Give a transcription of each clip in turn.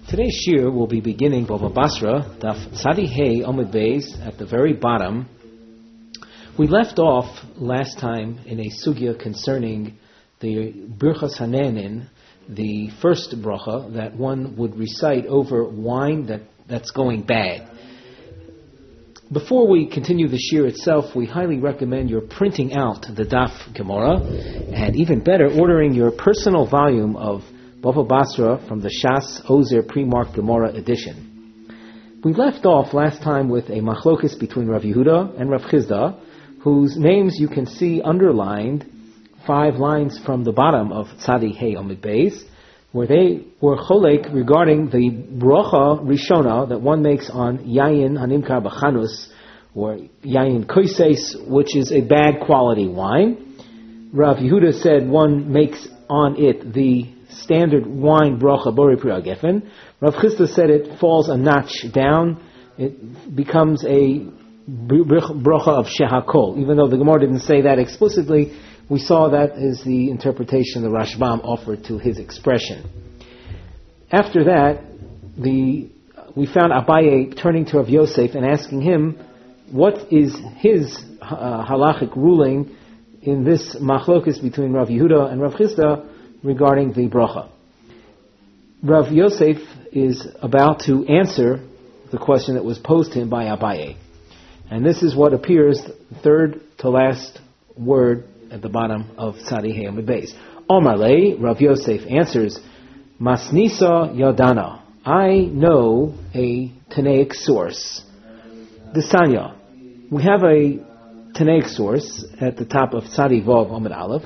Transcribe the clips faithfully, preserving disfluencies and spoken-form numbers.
Today's shir will be beginning Bava Basra, Daf Tzadi Hey Amud Beis, at the very bottom. We left off last time in a sugya concerning the Birchas Hanenin, the first bracha that one would recite over wine that, that's going bad. Before we continue the shir itself, we highly recommend your printing out the Daf Gemara, and even better, ordering your personal volume of Bava Basra from the Shas Ozer pre-marked Gemara edition. We left off last time with a machlokis between Rav Yehuda and Rav Chizda, whose names you can see underlined five lines from the bottom of Tzadi Hey Amud Beis, where they were cholek regarding the bracha rishona that one makes on yayin hanimkar b'chanus, or yayin koises, which is a bad quality wine. Rav Yehuda said one makes on it the standard wine bracha bori pri hagefen. Rav Chizda said it falls a notch down. It becomes a bracha of shehakol. Even though the Gemara didn't say that explicitly, we saw that is the interpretation the Rashbam offered to his expression. After that, the we found Abaye turning to Rav Yosef and asking him, what is his uh, halachic ruling in this machlokus between Rav Yehuda and Rav Chizda regarding the bracha? Rav Yosef is about to answer the question that was posed to him by Abaye. And this is what appears, third to last word at the bottom of Tzadi Hey Amud Beis. Omar lei, Rav Yosef answers, Masnisa Yadana, I know a Tanaic source. The Sanya, we have a Tanaic source at the top of Tzadi Vav Amud Aleph,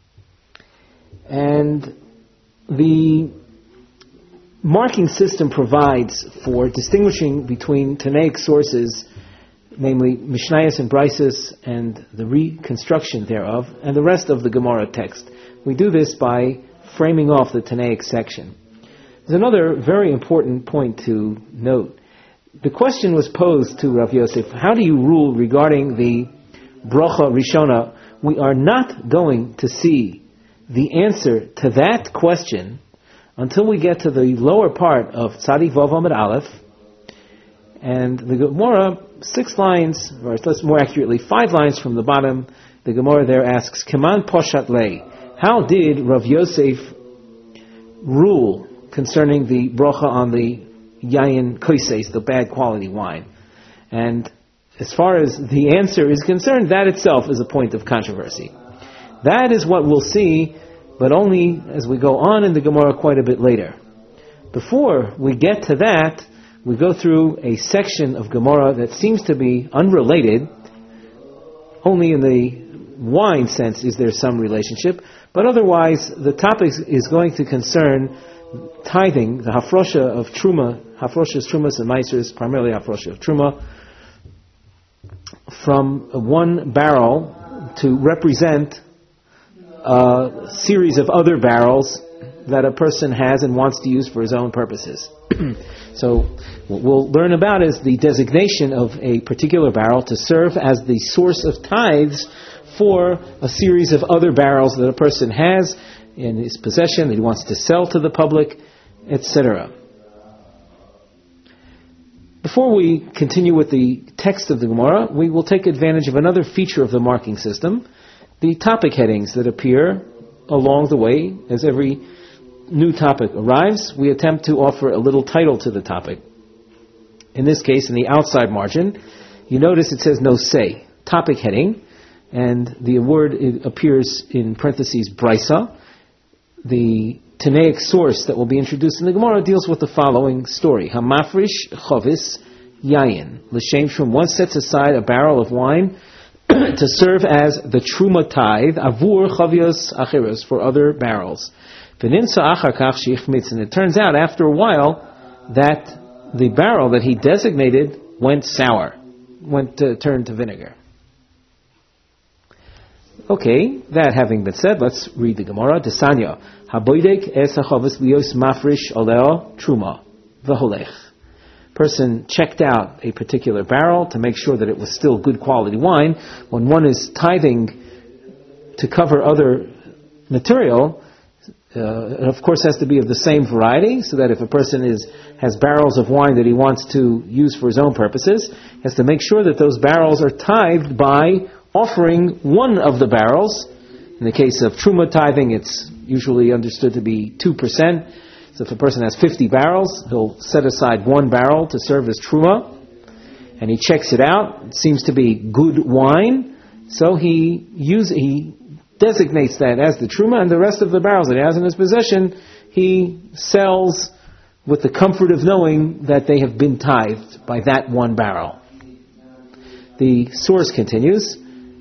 and the marking system provides for distinguishing between Tanaic sources, namely Mishnayos and Brisos and the reconstruction thereof, and the rest of the Gemara text. We do this by framing off the Tanaic section. There's another very important point to note. The question was posed to Rav Yosef, how do you rule regarding the bracha rishona? We are not going to see the answer to that question until we get to the lower part of Tzadi Vav Amud Aleph, and the Gemara, six lines, or let's more accurately, five lines from the bottom, the Gemara there asks, Keman Poshat Lei, how did Rav Yosef rule concerning the bracha on the yayin koises, the bad quality wine? And as far as the answer is concerned, that itself is a point of controversy. That is what we'll see, but only as we go on in the Gemara quite a bit later. Before we get to that, we go through a section of Gemara that seems to be unrelated. Only in the wine sense is there some relationship, but otherwise the topic is going to concern tithing, the hafrosha of truma, hafrosha's trumas and maasros, primarily hafrosha of truma, from one barrel to represent a series of other barrels that a person has and wants to use for his own purposes. So what we'll learn about is the designation of a particular barrel to serve as the source of tithes for a series of other barrels that a person has in his possession that he wants to sell to the public, et cetera. Before we continue with the text of the Gemara, we will take advantage of another feature of the marking system, the topic headings that appear along the way. As every new topic arrives, we attempt to offer a little title to the topic. In this case, in the outside margin, you notice it says no say, topic heading, and the word appears in parentheses brisa. The Tanaic source that will be introduced in the Gemara deals with the following story. Hamafrish chovis yayin. L'shem shum, one sets aside a barrel of wine to serve as the truma tithe, avur chavios acheros, for other barrels. And it turns out after a while that the barrel that he designated went sour, went to, turned to vinegar. Okay, that having been said, let's read the Gemara. Desanya, haboidek es hachavos lios mafrish oleo truma v'holech. Person checked out a particular barrel to make sure that it was still good quality wine. When one is tithing to cover other material, Uh, it of course has to be of the same variety, so that if a person is has barrels of wine that he wants to use for his own purposes, he has to make sure that those barrels are tithed by offering one of the barrels. In the case of Truma tithing, it's usually understood to be two percent. So if a person has fifty barrels, he'll set aside one barrel to serve as Truma, and he checks it out. It seems to be good wine, so he use he designates that as the Truma, and the rest of the barrels that he has in his possession, he sells with the comfort of knowing that they have been tithed by that one barrel. The source continues,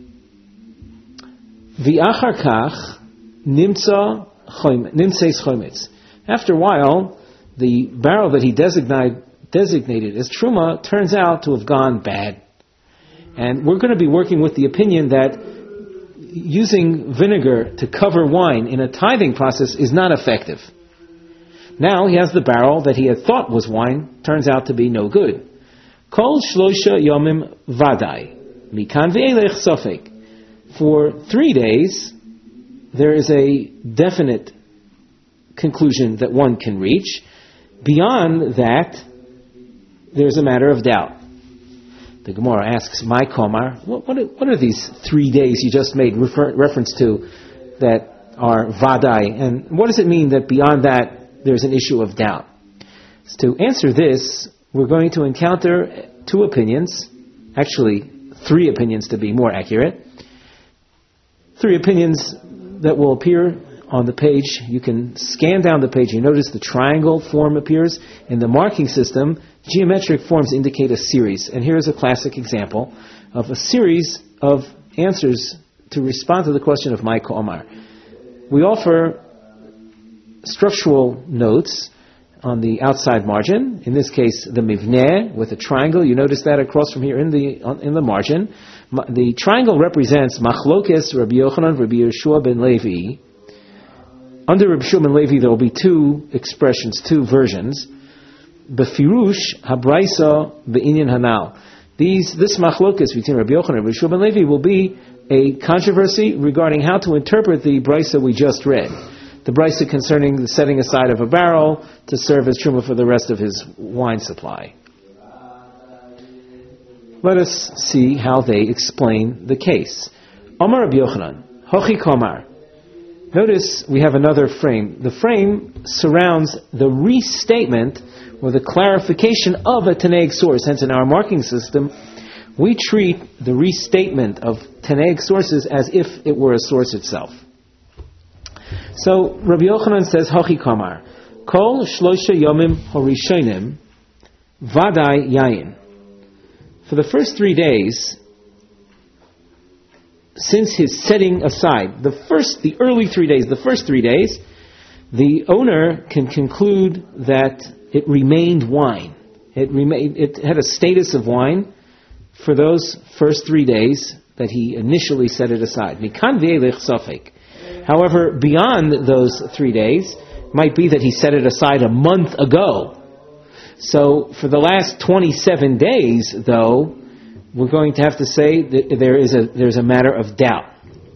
V'achar kach nimtza nimtzeis chometz. After a while, the barrel that he designated, designated as Truma turns out to have gone bad. And we're going to be working with the opinion that using vinegar to cover wine in a tithing process is not effective. Now he has the barrel that he had thought was wine, turns out to be no good. Kol shlosha yomim vadai, mikan ve'elech sofek. For three days, there is a definite conclusion that one can reach. Beyond that, there's a matter of doubt. The Gemara asks, "My Komar, what, what, are, what are these three days you just made refer, reference to that are vadai, and what does it mean that beyond that there's an issue of doubt?" So to answer this, we're going to encounter two opinions, actually three opinions to be more accurate. Three opinions that will appear on the page. You can scan down the page. You notice the triangle form appears. In the marking system, geometric forms indicate a series. And here's a classic example of a series of answers to respond to the question of Maika Omar. We offer structural notes on the outside margin. In this case, the mivneh with a triangle. You notice that across from here in the in the margin. The triangle represents Machlokes Rabbi Yochanan, Rabbi Yeshua ben Levi. Under Rabbi Yeshua ben Levi, there will be two expressions, two versions. Befirush habraisa be'inyan hanal. These, this machlokes between Rabbi Yochanan and Rabbi Yeshua ben Levi will be a controversy regarding how to interpret the brisa we just read. The brisa concerning the setting aside of a barrel to serve as truma for the rest of his wine supply. Let us see how they explain the case. Omar Rabbi Yochanan, Hochi Komar. Notice we have another frame. The frame surrounds the restatement or the clarification of a Tanaic source. Hence, in our marking system, we treat the restatement of Tanaic sources as if it were a source itself. So, Rabbi Yochanan says, Hochi Komar, Kol Shlosha Yomim Horishonim Vadai Yayin. For the first three days, since his setting aside, the first, the early three days, the first three days, the owner can conclude that it remained wine. It remained, it had a status of wine for those first three days that he initially set it aside. Mikan ve'elech sofek. However, beyond those three days, might be that he set it aside a month ago. So, for the last twenty-seven days, though, we're going to have to say that there is a there's a matter of doubt.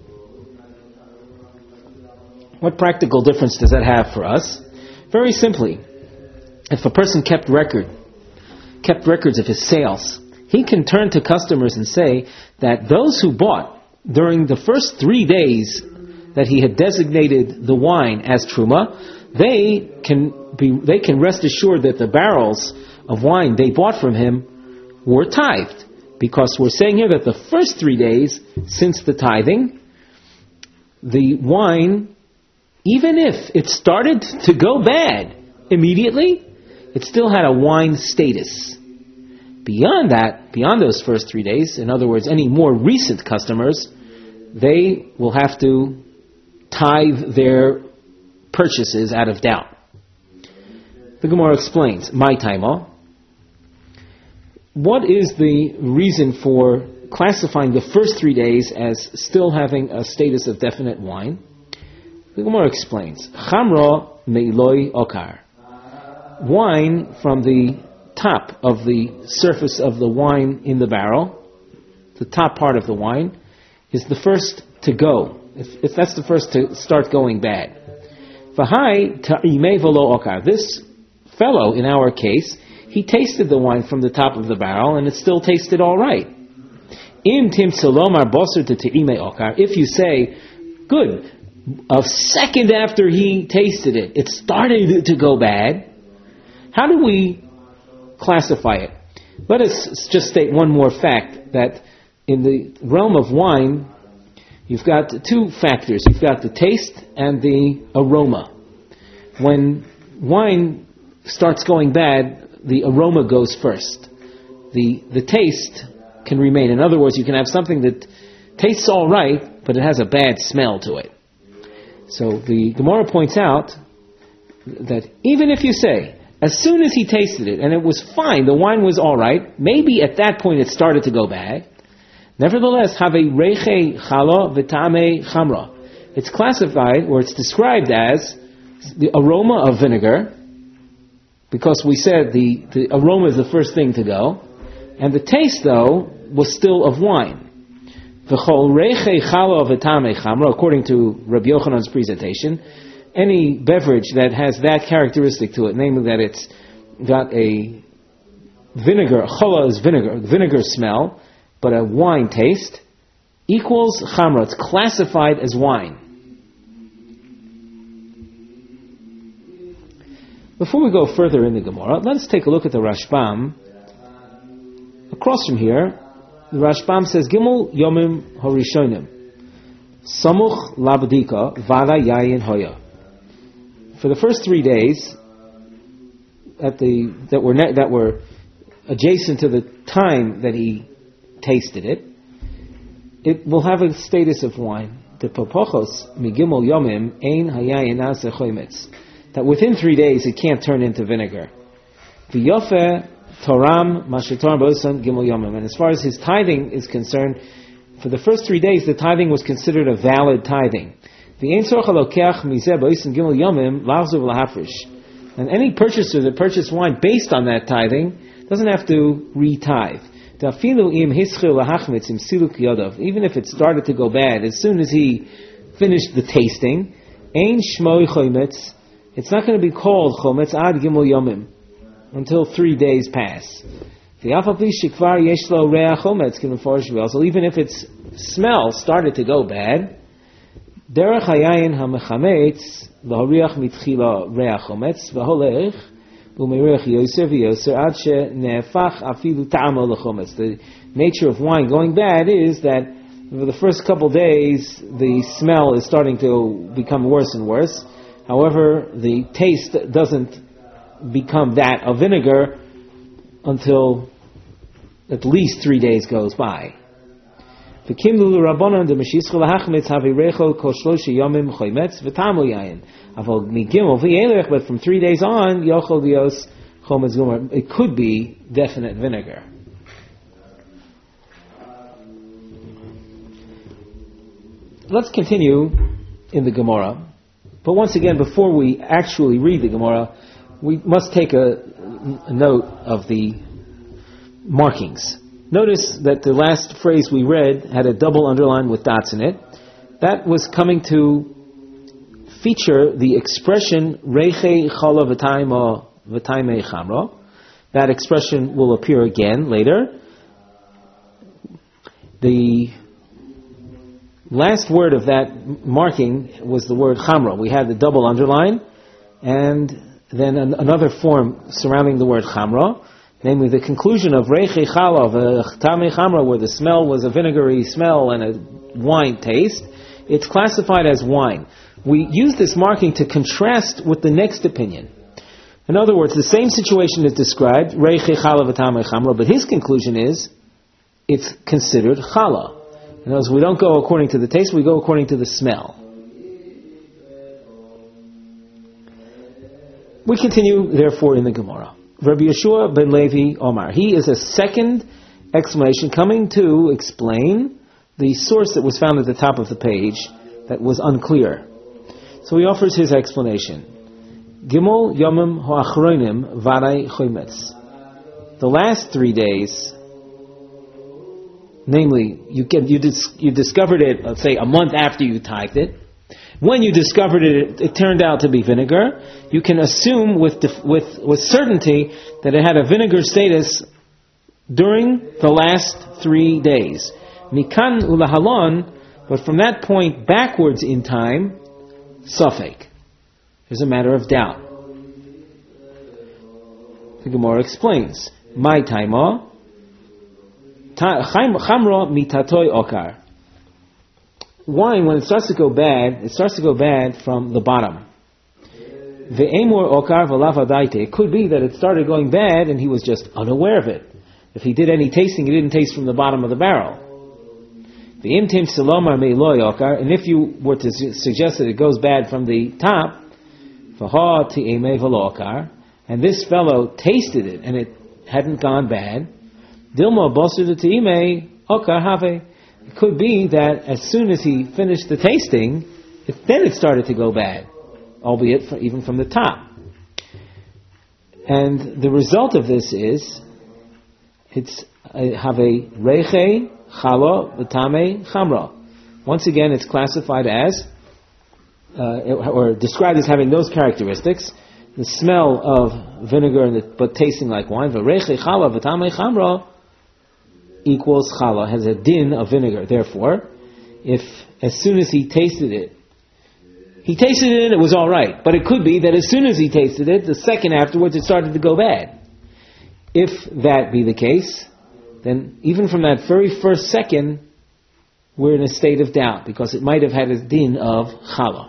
What practical difference does that have for us? Very simply, if a person kept record, kept records of his sales, he can turn to customers and say that those who bought during the first three days that he had designated the wine as truma, they can be they can rest assured that the barrels of wine they bought from him were tithed. Because we're saying here that the first three days since the tithing, the wine, even if it started to go bad immediately, it still had a wine status. Beyond that, beyond those first three days, in other words, any more recent customers, they will have to tithe their purchases out of doubt. The Gemara explains, my taima. What is the reason for classifying the first three days as still having a status of definite wine? The Gemara explains, Chamra me'iloi okar. Wine from the top of the surface of the wine in the barrel, the top part of the wine, is the first to go. If, if that's the first to start going bad. V'hai ta'imei v'lo okar. This fellow, in our case, he tasted the wine from the top of the barrel, and it still tasted all right. Im tim salomar boser to ta'imei okar. If you say, good, a second after he tasted it, it started to go bad. How do we classify it? Let us just state one more fact, that in the realm of wine, you've got two factors. You've got the taste and the aroma. When wine starts going bad, the aroma goes first. The the taste can remain. In other words, you can have something that tastes all right, but it has a bad smell to it. So the Gemara points out that even if you say, as soon as he tasted it, and it was fine, the wine was all right, maybe at that point it started to go bad, nevertheless, have a reiche chala v'tamei chamra. It's classified, or it's described as the aroma of vinegar, because we said the, the aroma is the first thing to go, and the taste, though, was still of wine. V'chol reiche chala v'tamei chamra, according to Rabbi Yochanan's presentation, any beverage that has that characteristic to it, namely that it's got a vinegar, chala is vinegar, vinegar smell, but a wine taste, equals chamra. It's classified as wine. Before we go further in the Gemara, let's take a look at the Rashbam. Across from here, the Rashbam says, Gimel Yomim Horishonim, Samuch Labdika Vada Yayin Hoya. For the first three days, at the that were ne- that were adjacent to the time that he tasted it, it will have a status of wine. The Papochos Migimel Yomim Ein Hayayin Ase Choymetz. That within three days it can't turn into vinegar. V'yofe Toram Mashetor Bosan Gimel Yomim. And as far as his tithing is concerned, for the first three days the tithing was considered a valid tithing. And any purchaser that purchased wine based on that tithing doesn't have to re-tithe. Even if it started to go bad, as soon as he finished the tasting, it's not going to be called chometz ad gimel yomim until three days pass. So even if its smell started to go bad, derech hayayin hamechametz v'horiach mitchila reach chometz v'holech u'merech yoser v'yoser ad she'nefach afilu ta'amo lechometz. The nature of wine going bad is that for the first couple days the smell is starting to become worse and worse. However, the taste doesn't become that of vinegar until at least three days goes by. But from three days on, it could be definite vinegar. Let's continue in the Gemara. But once again, before we actually read the Gemara, we must take a, a note of the markings. Notice that the last phrase we read had a double underline with dots in it. That was coming to feature the expression Reiche Chala V'Taimei Chamra. That expression will appear again later. The last word of that marking was the word Chamra. We had the double underline, and then an, another form surrounding the word Chamra, namely the conclusion of Reiche Chala V'Taimei Chamra, where the smell was a vinegary smell and a wine taste. It's classified as wine. We use this marking to contrast with the next opinion. In other words, the same situation is described, Reiche Chala V'Taimei Chamra, but his conclusion is it's considered Chala. In other words, we don't go according to the taste, we go according to the smell. We continue, therefore, in the Gemara. Rabbi Yeshua ben Levi Omar. He is a second explanation coming to explain the source that was found at the top of the page that was unclear. So he offers his explanation. Gimel Yomim Hoachronim Varei Choymetz. The last three days, namely, you get you dis, you discovered it, let's say, a month after you tithed it, When you discovered it, it turned out to be vinegar, you can assume with with with certainty that it had a vinegar status during the last three days. Mikan ulahalon, but from that point backwards in time, safek. There's a matter of doubt. The Gemara explains, my taima, chamra mitatoi okar. Wine, when it starts to go bad, it starts to go bad from the bottom. Ve'emor okar v'lav adaite. It could be that it started going bad and he was just unaware of it. If he did any tasting, he didn't taste from the bottom of the barrel. Ve'imtim salomar me'loi okar. And if you were to suggest that it goes bad from the top, v'ha ti'emei v'lo okar, and this fellow tasted it and it hadn't gone bad, dilma bosu ti'emei okar have. It could be that as soon as he finished the tasting, it, then it started to go bad, albeit for, even from the top. And the result of this is, it's have a reiche, chala, v'tame, chamra. Once again, it's classified as, uh, or described as having those characteristics: the smell of vinegar, and the, but tasting like wine. V'reiche, chala, v'tame, chamra equals challah, has a din of vinegar. Therefore, if as soon as he tasted it, he tasted it and it was all right, but it could be that as soon as he tasted it, the second afterwards, it started to go bad. If that be the case, then even from that very first second, we're in a state of doubt, because it might have had a din of challah.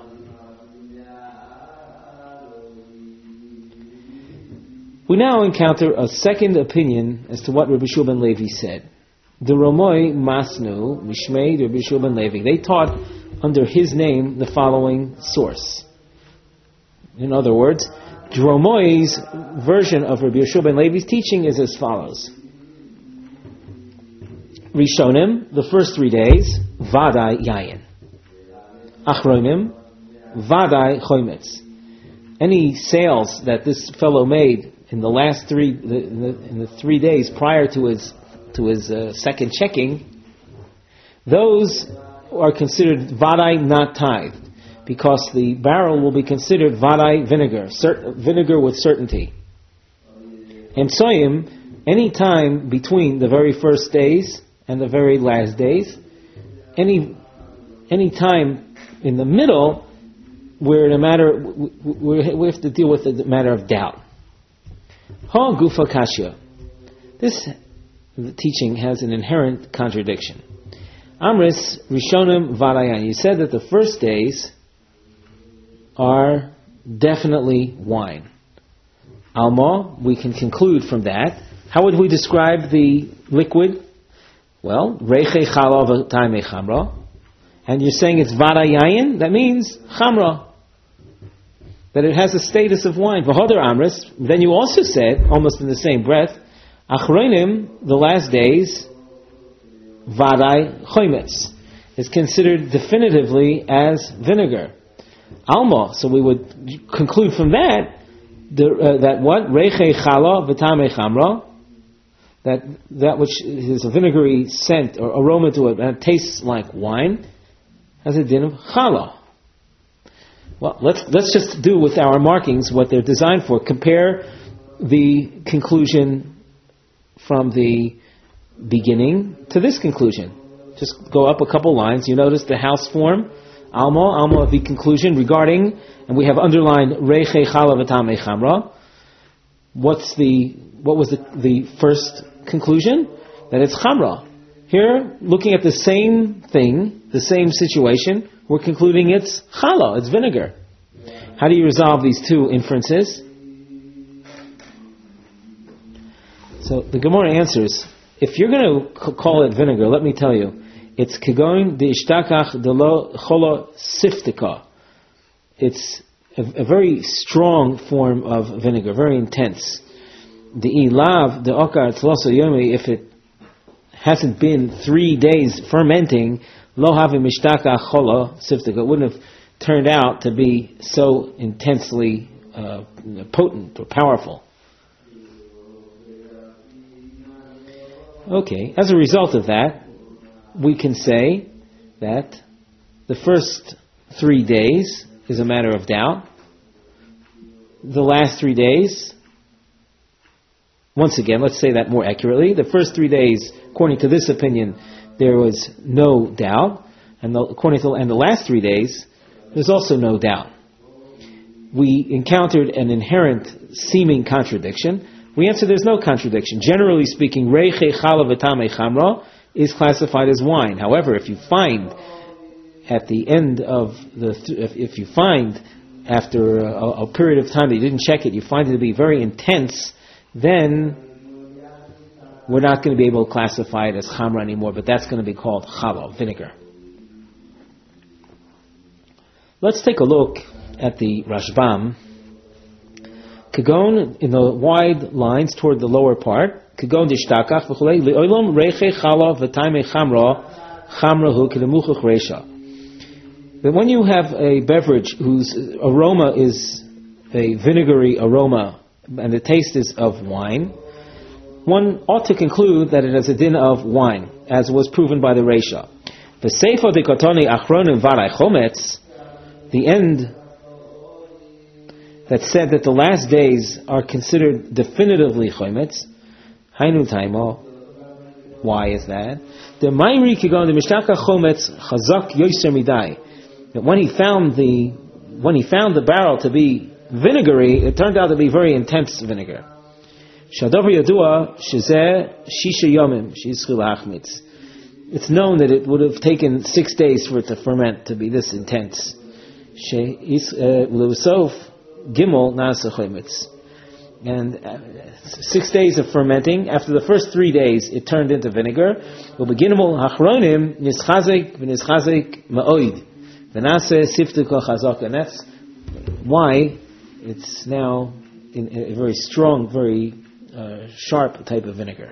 We now encounter a second opinion as to what Rabbi Shua ben Levi said. The Romoi Masnu, Mishmei Rabbi Shua ben Levi, they taught under his name the following source. In other words, Romoi's version of Rabbi Shua ben Levi's teaching is as follows. Rishonim, the first three days, Vadai Yayin. Achronim, Vadai Choimetz. Any sales that this fellow made in the last three, the, in, the, in the three days prior to his to his uh, second checking, those are considered vadai not tithed, because the barrel will be considered vadai vinegar, cert, vinegar with certainty. And soyim, any time between the very first days and the very last days, any any time in the middle, we're in a matter, we, we have to deal with the matter of doubt. Ha gufa kashya. This teaching has an inherent contradiction. Amris Rishonim Vadayan. You said that the first days are definitely wine. Alma, we can conclude from that. How would we describe the liquid? Well, Reiche Chala V'Taimei Chamra. And you're saying it's Vadayayin? That means Chamra. That it has a status of wine. V'Hodar Amris. Then you also said, almost in the same breath, Achronim, the last days, Vadai Choimetz, is considered definitively as vinegar. Alma, so we would conclude from that, the, uh, that what? Reiche Chala V'Tamei Chamra, that that which is a vinegary scent or aroma to it, and it tastes like wine, has a din of Chala. Well, let's let's just do with our markings what they're designed for. Compare the conclusion from the beginning to this conclusion. Just go up a couple lines. You notice the house form, Alma, Alma of the conclusion regarding, and we have underlined Reiche Chala V'Tamei Chamra. What's the what was the the first conclusion? That it's Chamra. Here, looking at the same thing, the same situation, we're concluding it's Chala, it's vinegar. How do you resolve these two inferences? So the Gemara answers, if you're going to call it vinegar, let me tell you, it's kegoin de ishtakach de lo cholo siftika. It's a, a very strong form of vinegar, very intense. The ilav de okar tzloso yomi, if it hasn't been three days fermenting, lo havi mishtaka cholo siftika, it wouldn't have turned out to be so intensely uh, potent or powerful. Okay, as a result of that, we can say that the first three days is a matter of doubt. The last three days, once again, let's say that more accurately. The first three days, according to this opinion, there was no doubt. And the, according to and the last three days, there's also no doubt. We encountered an inherent seeming contradiction. We answer there's no contradiction. Generally speaking, reiche chala v'tamei chamra is classified as wine. However, if you find at the end of the, if, if you find after a, a period of time that you didn't check it, you find it to be very intense, then we're not going to be able to classify it as chamra anymore, but that's going to be called chala, vinegar. Let's take a look at the Rashbam. Kagon, in the wide lines toward the lower part, Kagon dishtakach v'chulei li'olam reiche chala v'taimei chamra chamrahu k'demuchach reisha. But when you have a beverage whose aroma is a vinegary aroma and the taste is of wine, one ought to conclude that it has a din of wine, as was proven by the Reisha. The Sefer Dikotoni Achronim Varai Chometz, the end that said that the last days are considered definitively chometz, hainu taimo. Why is that? The Mairi kigon the mishtaka chometz chazak yoser midai. That when he found the when he found the barrel to be vinegary, it turned out to be very intense vinegar. Shadover yadua shezeh shisha yomim shizchil achmitz. It's known that it would have taken six days for it to ferment to be this intense. She'is Gimel nasa chometz, and six days of fermenting. After the first three days, it turned into vinegar. U'beginimol hachronim nischazek v'nischazek ma'oid v'nase siftuko chazak, and that's why it's now in a very strong, very uh, sharp type of vinegar.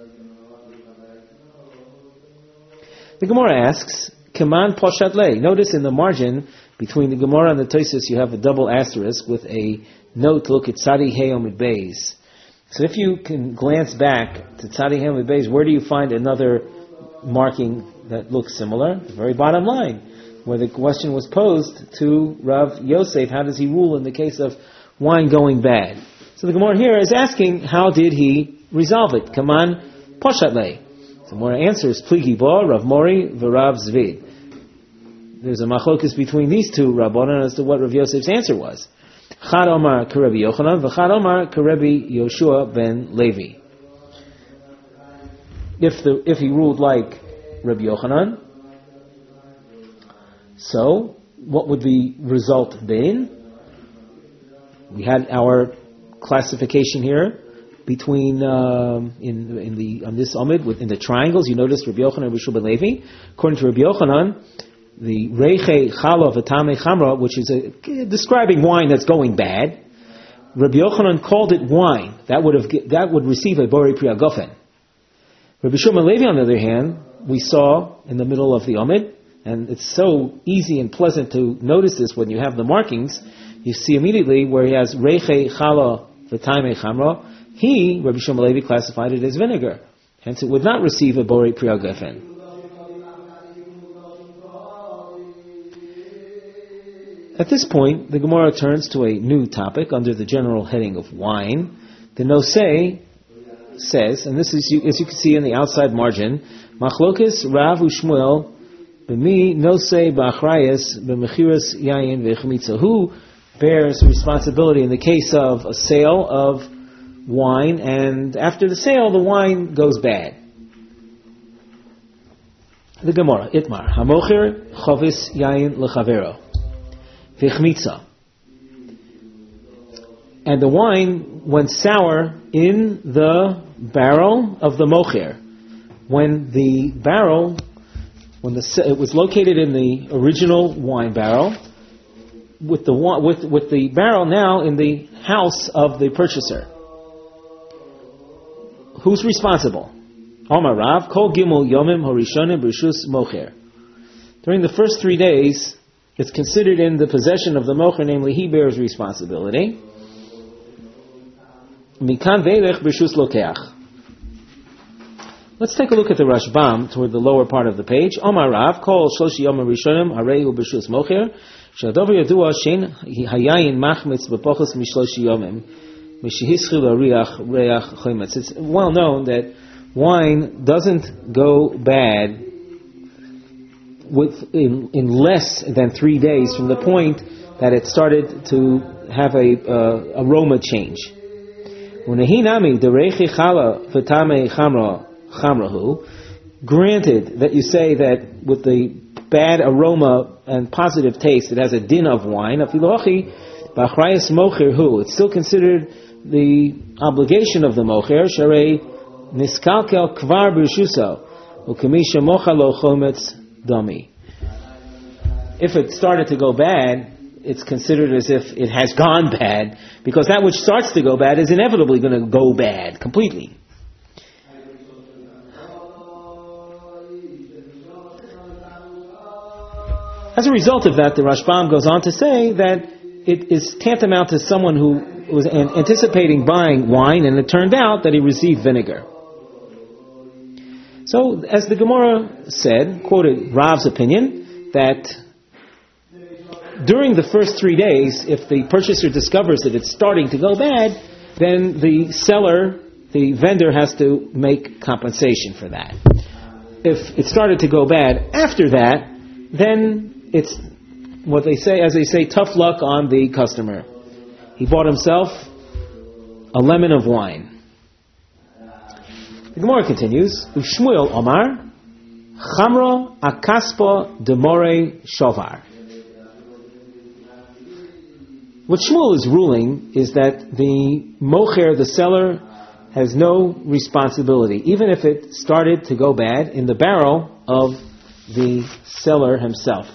The Gemara asks, "Kaman poshat lei." Notice in the margin between the Gemara and the Tosfos, you have a double asterisk with a note to look at Tzadi Hey Omid Beis. So if you can glance back to Tzadi Hey Omid Beis, where do you find another marking that looks similar? The very bottom line, where the question was posed to Rav Yosef, how does he rule in the case of wine going bad? So the Gemara here is asking, how did he resolve it? Kaman Poshat Lei. So the Gemara answers, Pligi Bo, Rav Mori, V'Rav Zvid. There's a machlokus between these two Rabbanan as to what Rav Yosef's answer was. Chad Omar Karebi Yochanan, v'Chad Omar Karebi Yoshua ben Levi. If the if he ruled like Rabbi Yochanan, so what would the result been? We had our classification here between um, in in the on this Amid in the triangles. You notice Rabbi Yochanan and Yoshua ben Levi. According to Rabbi Yochanan, the Reiche Chala V'Tamei Chamra, which is a, describing wine that's going bad, Rabbi Yochanan called it wine. That would have that would receive a Borei Pri Hagofen. Rabbi Shimon Levi, on the other hand, we saw in the middle of the Amid, and it's so easy and pleasant to notice this when you have the markings. You see immediately where he has Reiche Chala V'Tamei Chamra. He, Rabbi Shimon Levi, classified it as vinegar. Hence, it would not receive a Borei Pri Hagofen. At this point, the Gemara turns to a new topic under the general heading of wine. The Nosei says, and this is, as you can see in the outside margin, Machlokes Rav u'Shmuel b'mi Nosei b'achrayas b'mechiras yayin v'chmitza. Who bears responsibility in the case of a sale of wine, and after the sale, the wine goes bad? The Gemara, Itmar, Hamocher chovis yayin lechavero. V'chmitza. And the wine went sour in the barrel of the mocher. When the barrel, when the it was located in the original wine barrel, with the with with the barrel now in the house of the purchaser. Who's responsible? Omar Rav, Kol Gimel Yomim Horishonim B'Rishus Mocher. During the first three days, it's considered in the possession of the mocher, namely he bears responsibility. Mikan ve'elech b'rishus lokeach. Let's take a look at the Rashbam toward the lower part of the page. Omar Rav, kol shloshi yom rishonim harei hu b'shus mocher, she'adavar yadua shein hayayin machmitz b'pochos mishloshi yomim, mishehischil hariach reach chometz. It's well known that wine doesn't go bad with in, in less than three days from the point that it started to have a uh, aroma change. Unehinami derechi chala v'tamei chamra chamrahu. Granted that you say that with the bad aroma and positive taste, it has a din of wine. Afilochi b'achrayas mocher hu. It's still considered the obligation of the mocher. Sharei niskalkel kvar b'rishuso u'kamisha mochalo chometz dami. If it started to go bad, it's considered as if it has gone bad, because that which starts to go bad is inevitably going to go bad completely. As a result of that, the Rashbam goes on to say that it is tantamount to someone who was anticipating buying wine, and it turned out that he received vinegar. So, as the Gemara said, quoted Rav's opinion, that during the first three days, if the purchaser discovers that it's starting to go bad, then the seller, the vendor, has to make compensation for that. If it started to go bad after that, then it's what they say, as they say, tough luck on the customer. He bought himself a lemon of wine. The Gemara continues, Ushmuel Omar, Chamra akaspa demore shovar. What Shmuel is ruling is that the mocher, the seller, has no responsibility, even if it started to go bad in the barrel of the seller himself.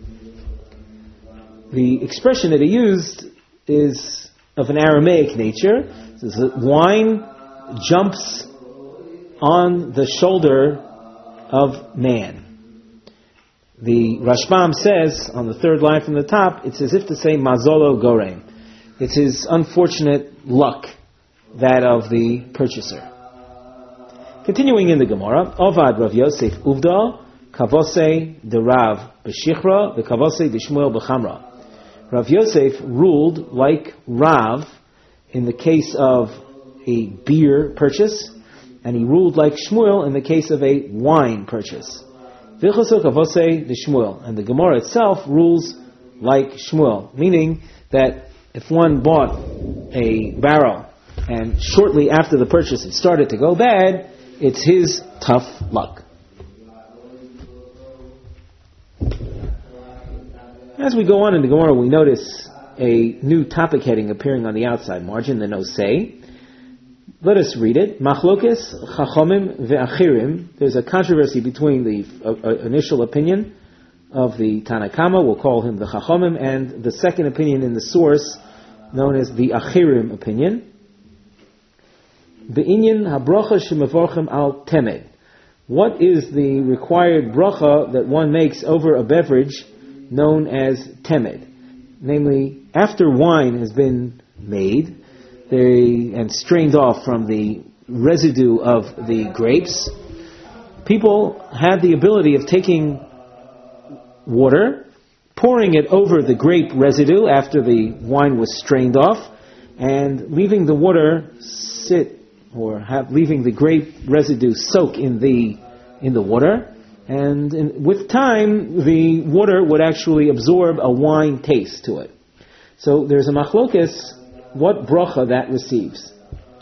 The expression that he used is of an Aramaic nature. It says that wine jumps on the shoulder of man. The Rashbam says, on the third line from the top, it's as if to say, Mazolo Gorem. It's his unfortunate luck, that of the purchaser. Continuing in the Gemara, Ovad Rav Yosef Uvda, Kavose de Rav B'Shichra, the Kavose de Shmuel B'Chamra. Rav Yosef ruled like Rav in the case of a beer purchase, and he ruled like Shmuel in the case of a wine purchase. And the Gemara itself rules like Shmuel, meaning that if one bought a barrel and shortly after the purchase it started to go bad, it's his tough luck. As we go on in the Gemara, we notice a new topic heading appearing on the outside margin, the Nosei. Let us read it. Machlokes Chachomim ve'achirim. There's a controversy between the uh, uh, initial opinion of the Tanakama, we'll call him the Chachomim, and the second opinion in the source, known as the Achirim opinion. Be'inyan habracha shemevorchem al temed. What is the required bracha that one makes over a beverage known as temed? Namely, after wine has been made, They, and strained off from the residue of the grapes, people had the ability of taking water, pouring it over the grape residue after the wine was strained off, and leaving the water sit, or have, leaving the grape residue soak in the in the water, and in, with time the water would actually absorb a wine taste to it. So there's a machlokes what bracha that receives.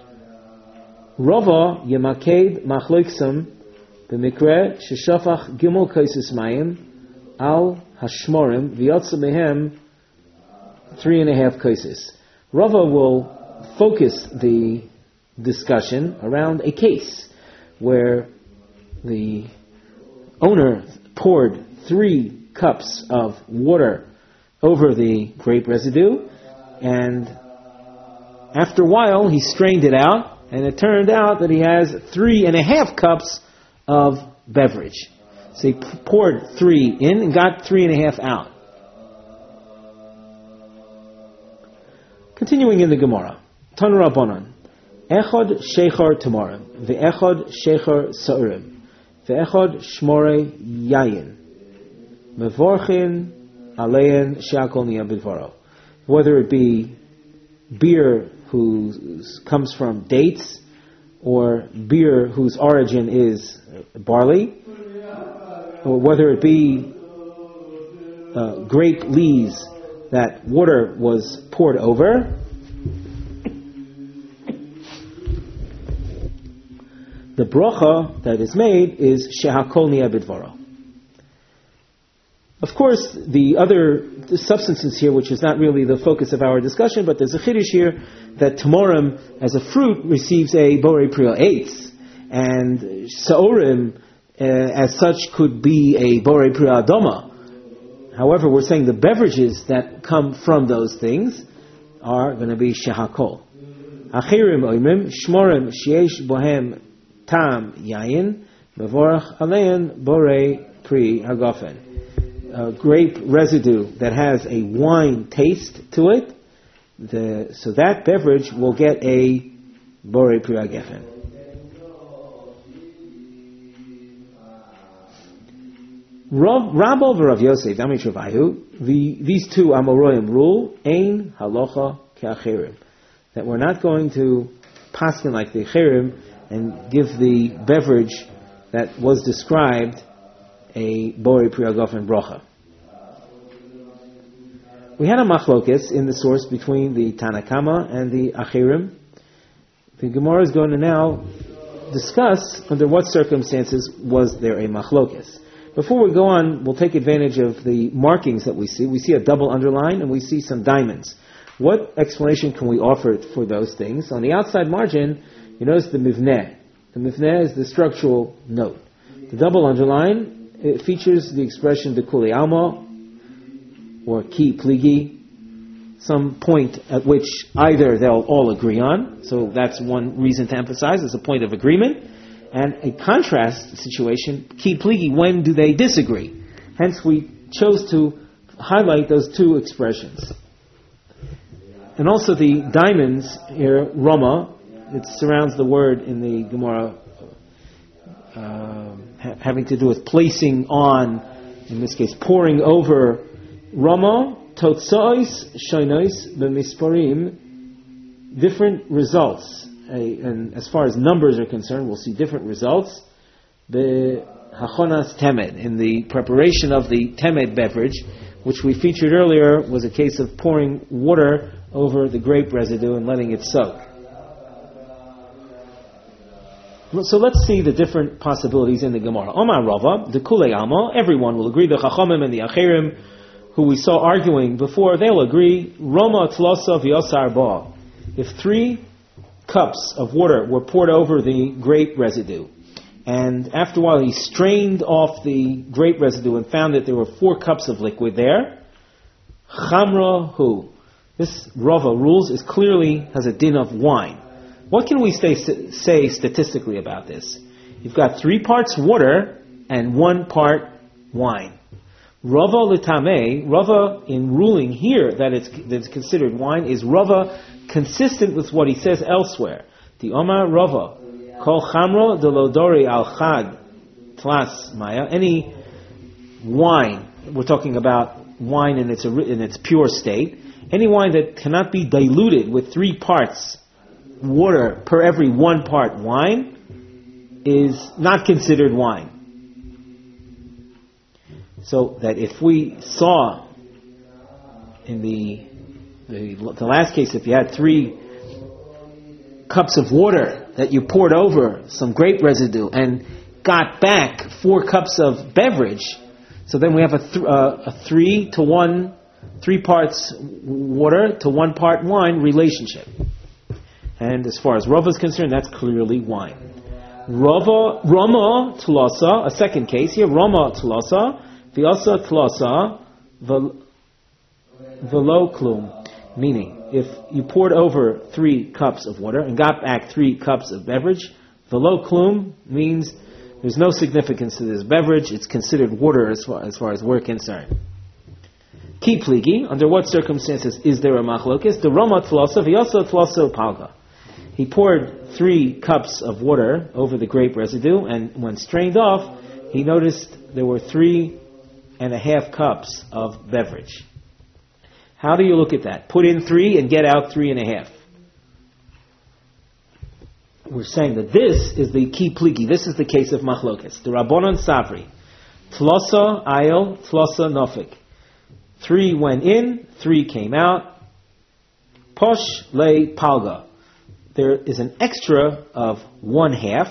Rava yemaked machloksam b'mikre sheshafach gimel kaisus mayim al hashmorim v'yotza mehem three and a half kaisus. Rava will focus the discussion around a case where the owner poured three cups of water over the grape residue, and after a while, he strained it out, and it turned out that he has three and a half cups of beverage. So he poured three in and got three and a half out. Continuing in the Gemara, Tanu Rabbanan, Echad Shechar Tomorrow. ve'echod shecher sa'urim, ve'echod shmorei yayin, mevorchin alein she'akol niya b'dvaro. Whether it be beer whose comes from dates, or beer whose origin is barley, or whether it be uh, grape lees that water was poured over, the bracha that is made is shehakol niya bidvaro. Of course, the other the substances here, which is not really the focus of our discussion, but there's a chiddush here that tamarim, as a fruit, receives a borei priya eitz, and sa'orim, uh, as such, could be a borei priya adoma. However, we're saying the beverages that come from those things are going to be shehakol. Achirim oimrim shmorim sheyesh bohem tam yayin mevorach alein borei pri hagafen. Uh, grape residue that has a wine taste to it, the, so that beverage will get a borei pri hagafen. Rabbi Rav Yosef, Amit Shavahu, the these two Amoroyim rule, Ein halacha ke'achirim, that we're not going to paskin like the achirim and give the beverage that was described a borei pri hagafen bracha. We had a machlokes in the source between the Tanakama and the achirim. The Gemara is going to now discuss under what circumstances was there a machlokes. Before we go on, we'll take advantage of the markings that we see. We see a double underline and we see some diamonds. What explanation can we offer for those things? On the outside margin, you notice the mivneh. The mivneh is the structural note. The double underline, it features the expression dekuli alma or ki pligi, some point at which either they'll all agree on. So that's one reason to emphasize. It's a point of agreement. And a contrast situation, ki pligi, when do they disagree? Hence we chose to highlight those two expressions. And also the diamonds here, Rama, it surrounds the word in the Gemara uh, ha- having to do with placing on, in this case, pouring over. Rama, totsois, shoinois, b'misparim, different results. And as far as numbers are concerned, we'll see different results. The hachonas temed, in the preparation of the temed beverage, which we featured earlier, was a case of pouring water over the grape residue and letting it soak. So let's see the different possibilities in the Gemara. Omar Rava, the Kulei Alma, everyone will agree. The Chachamim and the Achirim, who we saw arguing before, they'll agree. Roma tlosa v'yosar ba. If three cups of water were poured over the grape residue, and after a while he strained off the grape residue and found that there were four cups of liquid there, chamra hu. This Rava rules is clearly has a din of wine. What can we say, say statistically about this? You've got three parts water and one part wine. Rava l'tameh, Rava in ruling here that it's, that it's considered wine, is Rava consistent with what he says elsewhere. The Omar Rava, kol chamro de lodori al chag tlas maya, any wine, we're talking about wine in its in its pure state, any wine that cannot be diluted with three parts water per every one part wine is not considered wine. So that if we saw in the, the the last case, if you had three cups of water that you poured over some grape residue and got back four cups of beverage, so then we have a, th- uh, a three to one, three parts water to one part wine relationship. And as far as Rava is concerned, that's clearly wine. Rava, Rama Tlasa, a second case here, Rama Tlasa, Vyasa Tlasa, Velo Klum. Meaning, if you poured over three cups of water and got back three cups of beverage, Velo Klum means there's no significance to this beverage, it's considered water as far as, far as we're concerned. Ki pligi, under what circumstances is there a machlokes? The Rama Tlasa, Vyasa Tlasa Palga. He poured three cups of water over the grape residue, and when strained off, he noticed there were three and a half cups of beverage. How do you look at that? Put in three and get out three and a half. We're saying that this is the key pligi. This is the case of machlokes. The Rabbanon Savri. Tlosa ayel, tlosa nofik. Three went in, three came out. Posh le palga. There is an extra of one half.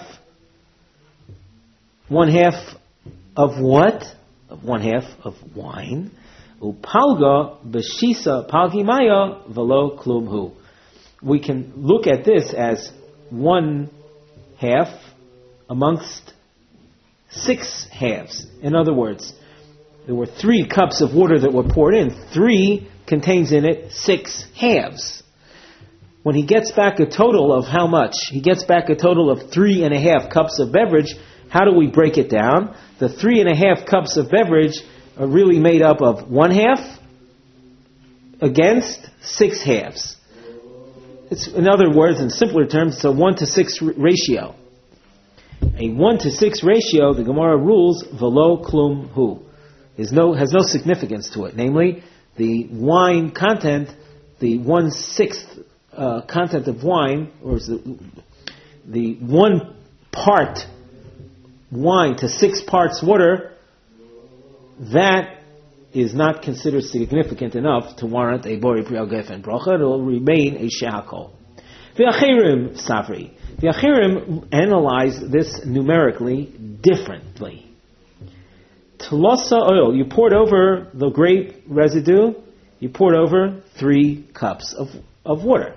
One half of what? Of one half of wine. Upalga b'shisa palgimaya velo klumhu. We can look at this as one half amongst six halves. In other words, there were three cups of water that were poured in. Three contains in it six halves. When he gets back a total of how much? He gets back a total of three and a half cups of beverage. How do we break it down? The three and a half cups of beverage are really made up of one half against six halves. It's, in other words, in simpler terms, it's a one to six ratio. A one to six ratio, the Gemara rules, velo klum hu, is no has no significance to it. Namely, the wine content, the one sixth uh, content of wine, or is the, the one part wine to six parts water, that is not considered significant enough to warrant a bori prial gefen bracha. It will remain a she'akol. The achirim savri. The achirim analyze this numerically differently. Tlosa oil. You poured over the grape residue. You poured over three cups of, of water.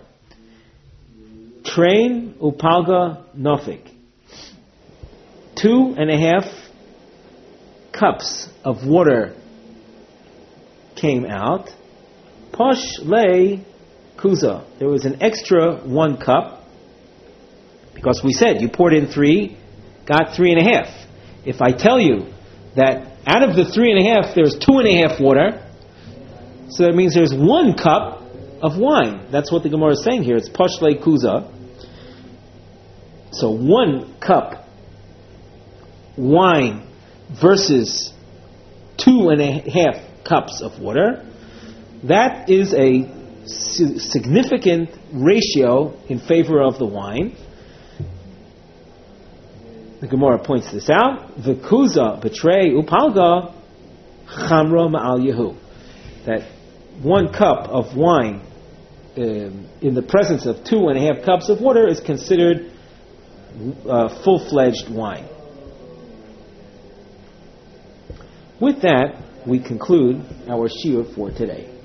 Train upalga nofik. Two and a half cups of water came out. Posh le kuza. There was an extra one cup, because we said you poured in three, got three and a half. If I tell you that out of the three and a half, there's two and a half water, so that means there's one cup of wine. That's what the Gemara is saying here. It's posh le kuza. So one cup wine versus two and a half cups of water. That is a significant ratio in favor of the wine. The Gemara points this out. V'kuza betray upalga chamra ma'al yehu. That one cup of wine um, in the presence of two and a half cups of water is considered uh, full-fledged wine. With that, we conclude our shiur for today.